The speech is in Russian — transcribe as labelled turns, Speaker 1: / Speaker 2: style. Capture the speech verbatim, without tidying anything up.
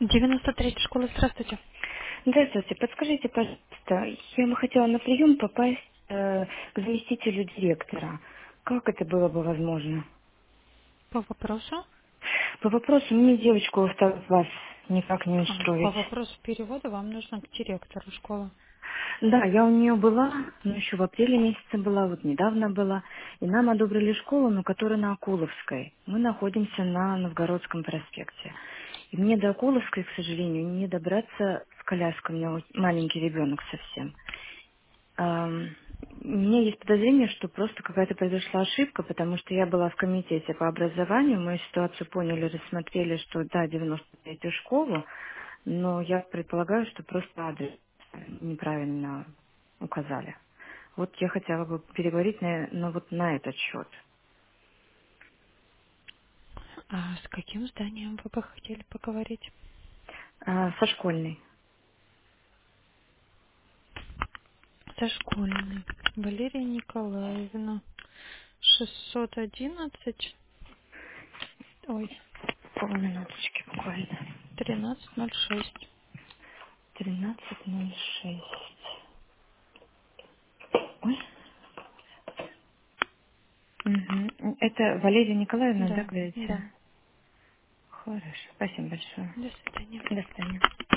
Speaker 1: девяносто третья школа, здравствуйте.
Speaker 2: Здравствуйте, подскажите, пожалуйста, я бы хотела на прием попасть э, к заместителю директора. Как это было бы возможно?
Speaker 1: По вопросу?
Speaker 2: По вопросу, мне девочку осталось вас никак не
Speaker 1: А, по
Speaker 2: устроить.
Speaker 1: вопросу перевода вам нужно к директору школы.
Speaker 2: Да, я у нее была, ну еще в апреле месяце была, вот недавно была, и нам одобрили школу, но которая на Акуловской. Мы находимся на Новгородском проспекте. И мне до Акуловской, к сожалению, не добраться с коляской, у меня вот маленький ребенок совсем. Ам, У меня есть подозрение, что просто какая-то произошла ошибка, потому что я была в комитете по образованию, мы ситуацию поняли, рассмотрели, что да, девяносто третью школу, но я предполагаю, что просто адрес неправильно указали. Вот я хотела бы переговорить на, на вот на этот счет.
Speaker 1: А с каким зданием вы бы хотели поговорить?
Speaker 2: А, со школьной.
Speaker 1: Со школьной. Валерия Николаевна. шестьсот одиннадцать. Ой,
Speaker 2: Полминуточки буквально.
Speaker 1: тринадцать ноль шесть.
Speaker 2: Тринадцать ноль шесть. Ой. Мгм. Это Валерия Николаевна, да,
Speaker 1: Да,
Speaker 2: говорите?
Speaker 1: да.
Speaker 2: Хорошо, спасибо большое.
Speaker 1: До свидания.
Speaker 2: До свидания.